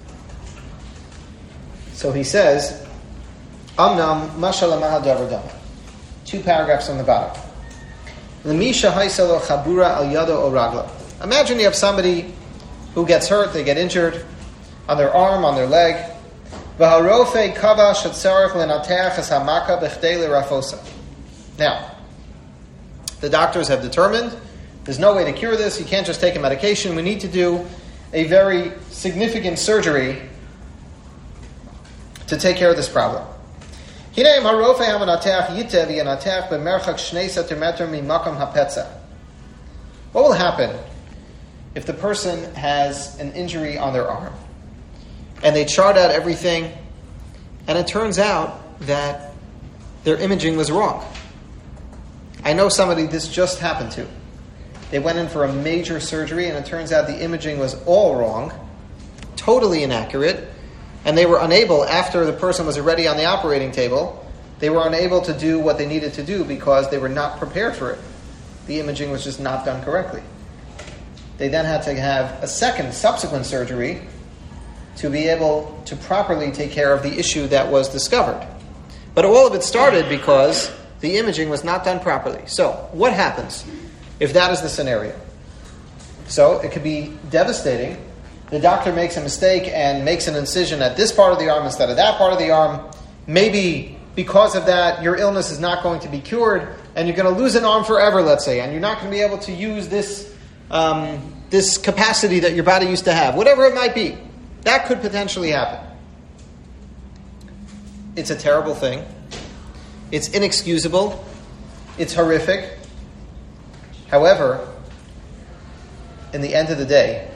So he says, Amnam mashala mahadavar dama. Two paragraphs on the bottom. Lemisha haisalo chabura al yado o ragla. Imagine you have somebody who gets hurt, they get injured on their arm, on their leg. V'harofe kava shetzarech lenateach es hamaka bechdei lerafosa. Now, the doctors have determined there's no way to cure this. You can't just take a medication. We need to do a very significant surgery to take care of this problem. What will happen if the person has an injury on their arm and they chart out everything and it turns out that their imaging was wrong? I know somebody this just happened to. They went in for a major surgery and it turns out the imaging was all wrong, totally inaccurate, and they were unable, after the person was already on the operating table, they were unable to do what they needed to do because they were not prepared for it. The imaging was just not done correctly. They then had to have a second, subsequent surgery to be able to properly take care of the issue that was discovered. But all of it started because the imaging was not done properly. So, what happens if that is the scenario? So, it could be devastating. The doctor makes a mistake and makes an incision at this part of the arm instead of that part of the arm. Maybe because of that, your illness is not going to be cured, and you're going to lose an arm forever, let's say, and you're not going to be able to use this um, this capacity that your body used to have, whatever it might be. That could potentially happen. It's a terrible thing. It's inexcusable. It's horrific. However, in the end of the day,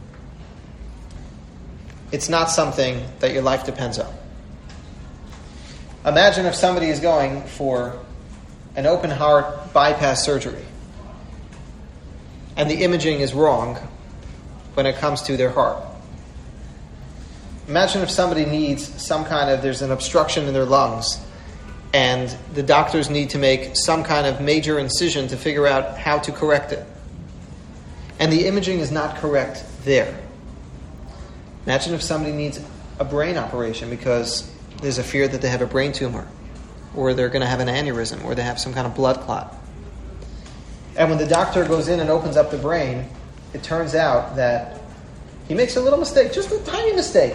it's not something that your life depends on. Imagine if somebody is going for an open heart bypass surgery and the imaging is wrong when it comes to their heart. Imagine if somebody needs some kind of, there's an obstruction in their lungs and the doctors need to make some kind of major incision to figure out how to correct it. And the imaging is not correct there. Imagine if somebody needs a brain operation because there's a fear that they have a brain tumor, or they're going to have an aneurysm, or they have some kind of blood clot. And when the doctor goes in and opens up the brain, it turns out that he makes a little mistake, just a tiny mistake.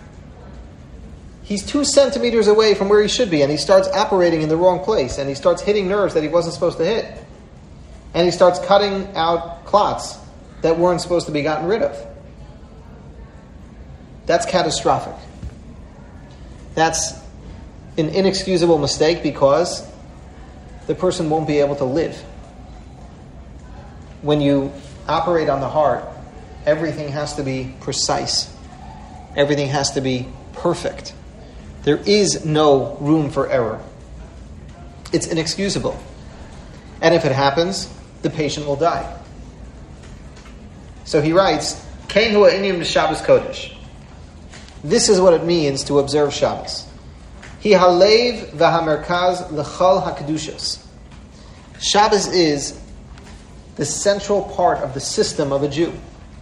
He's two centimeters away from where he should be, and he starts operating in the wrong place, and he starts hitting nerves that he wasn't supposed to hit. And he starts cutting out clots that weren't supposed to be gotten rid of. That's catastrophic. That's an inexcusable mistake because the person won't be able to live. When you operate on the heart, everything has to be precise. Everything has to be perfect. There is no room for error. It's inexcusable. And if it happens, the patient will die. So he writes, Kain hu ha'inyan b'Shabbos Kodesh. This is what it means to observe Shabbos. Hi halev v'hamerkaz l'chol hakedushos. Shabbos is the central part of the system of a Jew.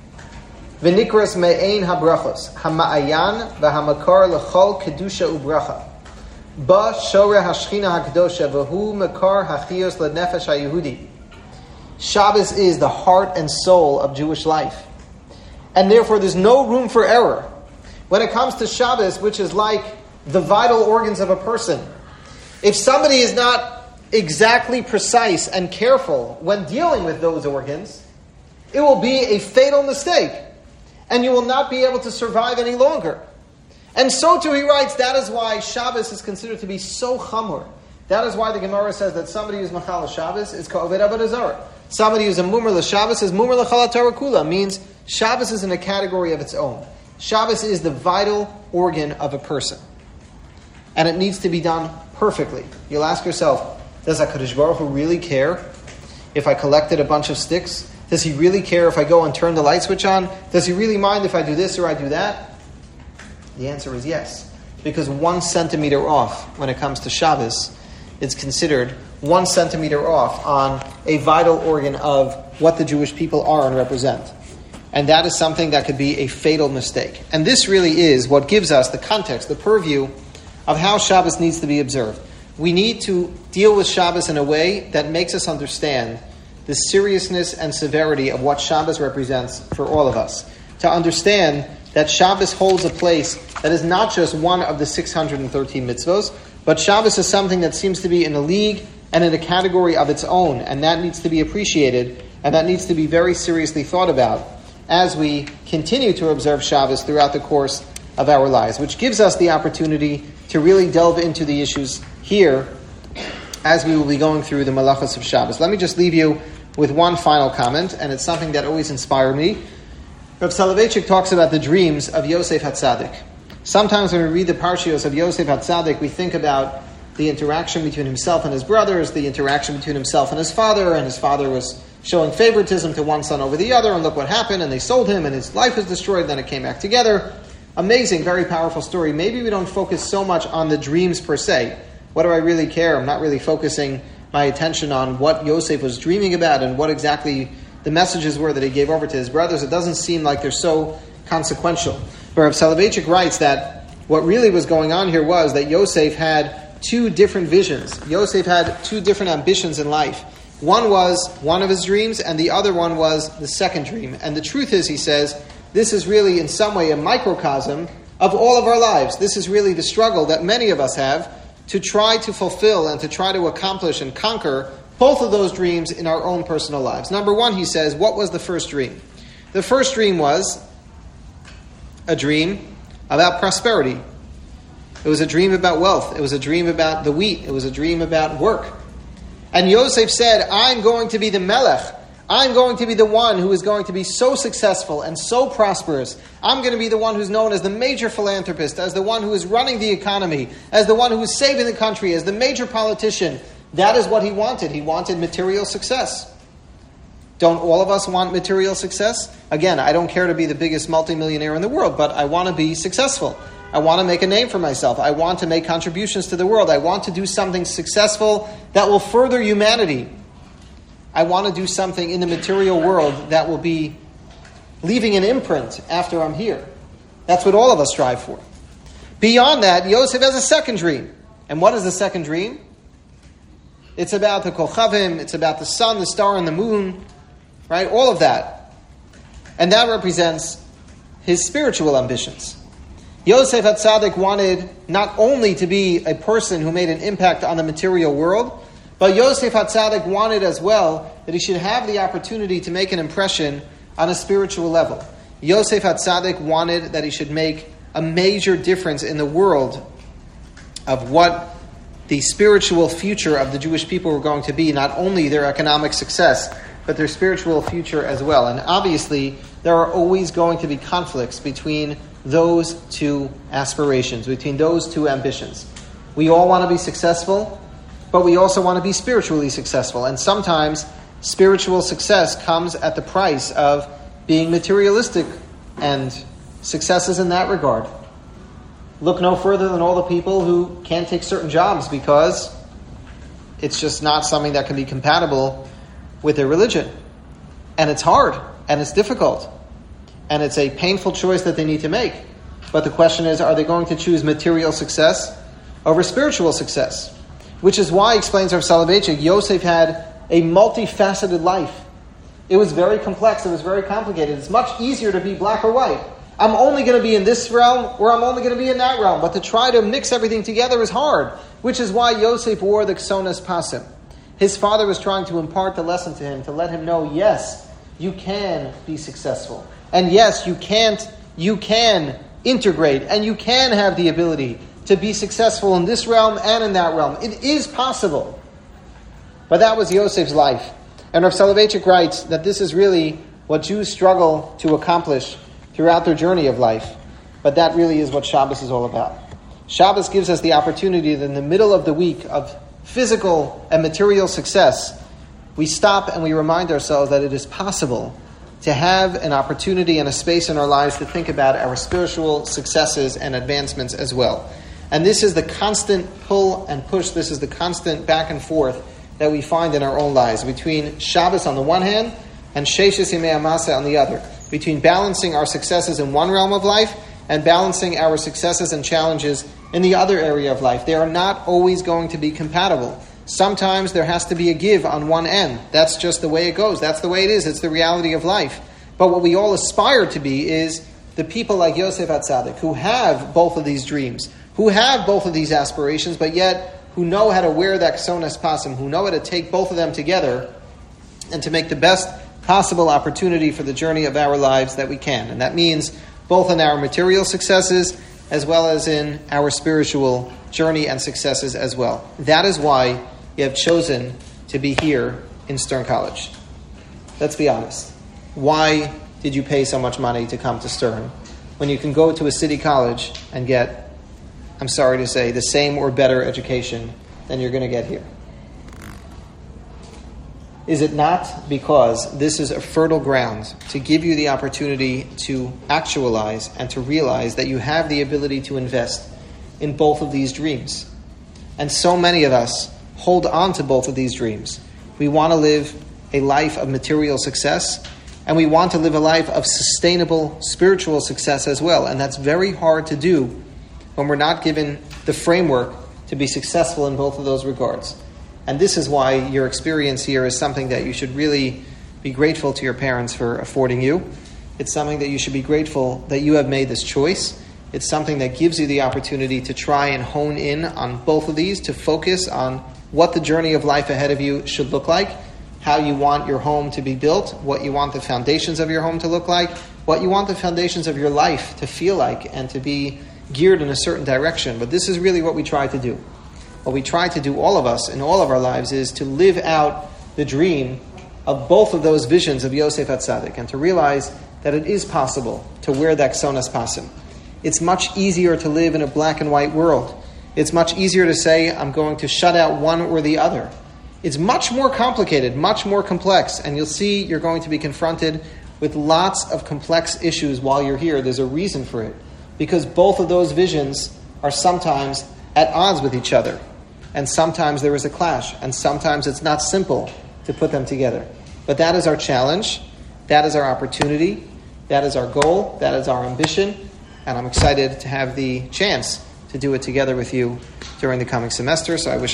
V'nikras me'ein habrachos hama'ayan v'hamakar l'chol kedusha u'bracha. Ba shore hashchina hakdosha v'hu makar hachiyos lenefesh ha'yehudi. Shabbos is the heart and soul of Jewish life, and therefore there's no room for error. When it comes to Shabbos, which is like the vital organs of a person, if somebody is not exactly precise and careful when dealing with those organs, it will be a fatal mistake, and you will not be able to survive any longer. And so too, he writes, that is why Shabbos is considered to be so chamor. That is why the Gemara says that somebody who's machal Shabbos is ka'oved avodah zarah. Somebody who's a mumar l'Shabbos is mumar l'chal ha'Torah kula, means Shabbos is in a category of its own. Shabbos is the vital organ of a person. And it needs to be done perfectly. You'll ask yourself, does HaKadosh Baruch Hu really care if I collected a bunch of sticks? Does he really care if I go and turn the light switch on? Does he really mind if I do this or I do that? The answer is yes. Because one centimeter off when it comes to Shabbos is considered one centimeter off on a vital organ of what the Jewish people are and represent. And that is something that could be a fatal mistake. And this really is what gives us the context, the purview of how Shabbos needs to be observed. We need to deal with Shabbos in a way that makes us understand the seriousness and severity of what Shabbos represents for all of us. To understand that Shabbos holds a place that is not just one of the six hundred thirteen mitzvos, but Shabbos is something that seems to be in a league and in a category of its own, and that needs to be appreciated, and that needs to be very seriously thought about as we continue to observe Shabbos throughout the course of our lives, which gives us the opportunity to really delve into the issues here as we will be going through the Malachos of Shabbos. Let me just leave you with one final comment, and it's something that always inspired me. Rav Soloveitchik talks about the dreams of Yosef HaTzadik. Sometimes when we read the Parshios of Yosef HaTzadik, we think about the interaction between himself and his brothers, the interaction between himself and his father, and his father was showing favoritism to one son over the other, and look what happened, and they sold him, and his life was destroyed, and then it came back together. Amazing, very powerful story. Maybe we don't focus so much on the dreams per se. What do I really care? I'm not really focusing my attention on what Yosef was dreaming about and what exactly the messages were that he gave over to his brothers. It doesn't seem like they're so consequential. But Rav Soloveitchik writes that what really was going on here was that Yosef had two different visions. Yosef had two different ambitions in life. One was one of his dreams, and the other one was the second dream. And the truth is, he says, this is really in some way a microcosm of all of our lives. This is really the struggle that many of us have to try to fulfill and to try to accomplish and conquer both of those dreams in our own personal lives. Number one, he says, what was the first dream? The first dream was a dream about prosperity. It was a dream about wealth. It was a dream about the wheat. It was a dream about work. And Yosef said, I'm going to be the Melech. I'm going to be the one who is going to be so successful and so prosperous. I'm going to be the one who's known as the major philanthropist, as the one who is running the economy, as the one who is saving the country, as the major politician. That is what he wanted. He wanted material success. Don't all of us want material success? Again, I don't care to be the biggest multimillionaire in the world, but I want to be successful. I want to make a name for myself. I want to make contributions to the world. I want to do something successful that will further humanity. I want to do something in the material world that will be leaving an imprint after I'm here. That's what all of us strive for. Beyond that, Yosef has a second dream. And what is the second dream? It's about the Kochavim, it's about the sun, the star, and the moon, right? All of that. And that represents his spiritual ambitions. Yosef HaTzadik wanted not only to be a person who made an impact on the material world, but Yosef HaTzadik wanted as well that he should have the opportunity to make an impression on a spiritual level. Yosef HaTzadik wanted that he should make a major difference in the world of what the spiritual future of the Jewish people were going to be, not only their economic success, but their spiritual future as well. And obviously, there are always going to be conflicts between those two aspirations, between those two ambitions. We all want to be successful, but we also want to be spiritually successful. And sometimes spiritual success comes at the price of being materialistic and successes in that regard. Look no further than all the people who can't take certain jobs because it's just not something that can be compatible with their religion. And it's hard, and it's difficult, and it's a painful choice that they need to make. But the question is, are they going to choose material success over spiritual success? Which is why, explains Rav Soloveitchik, Yosef had a multifaceted life. It was very complex, it was very complicated. It's much easier to be black or white. I'm only going to be in this realm, or I'm only going to be in that realm. But to try to mix everything together is hard. Which is why Yosef wore the Ksonas Pasim. His father was trying to impart the lesson to him, to let him know, yes, you can be successful. And yes, you can't, you can integrate, and you can have the ability to be successful in this realm and in that realm. It is possible. But that was Yosef's life. And Rav Soloveitchik writes that this is really what Jews struggle to accomplish throughout their journey of life. But that really is what Shabbos is all about. Shabbos gives us the opportunity that in the middle of the week of physical and material success, we stop and we remind ourselves that it is possible to have an opportunity and a space in our lives to think about our spiritual successes and advancements as well. And this is the constant pull and push, this is the constant back and forth that we find in our own lives, between Shabbos on the one hand and Sheishes Yemei HaMaseh on the other, between balancing our successes in one realm of life and balancing our successes and challenges in the other area of life. They are not always going to be compatible. Sometimes there has to be a give on one end. That's just the way it goes. That's the way it is. It's the reality of life. But what we all aspire to be is the people like Yosef HaTzadik, who have both of these dreams, who have both of these aspirations, but yet who know how to wear that Ksonas Pasim, who know how to take both of them together and to make the best possible opportunity for the journey of our lives that we can. And that means both in our material successes as well as in our spiritual journey and successes as well. That is why you have chosen to be here in Stern College. Let's be honest. Why did you pay so much money to come to Stern when you can go to a city college and get, I'm sorry to say, the same or better education than you're going to get here? Is it not because this is a fertile ground to give you the opportunity to actualize and to realize that you have the ability to invest in both of these dreams? And so many of us hold on to both of these dreams. We want to live a life of material success, and we want to live a life of sustainable spiritual success as well. And that's very hard to do when we're not given the framework to be successful in both of those regards. And this is why your experience here is something that you should really be grateful to your parents for affording you. It's something that you should be grateful that you have made this choice. It's something that gives you the opportunity to try and hone in on both of these, to focus on what the journey of life ahead of you should look like, how you want your home to be built, what you want the foundations of your home to look like, what you want the foundations of your life to feel like and to be geared in a certain direction. But this is really what we try to do. What we try to do, all of us, in all of our lives, is to live out the dream of both of those visions of Yosef HaTzadik and to realize that it is possible to wear that Ksonas Pasim. It's much easier to live in a black and white world. It's much easier to say, I'm going to shut out one or the other. It's much more complicated, much more complex, and you'll see you're going to be confronted with lots of complex issues while you're here. There's a reason for it, because both of those visions are sometimes at odds with each other, and sometimes there is a clash, and sometimes it's not simple to put them together. But that is our challenge, that is our opportunity, that is our goal, that is our ambition, and I'm excited to have the chance to do it together with you during the coming semester. So I wish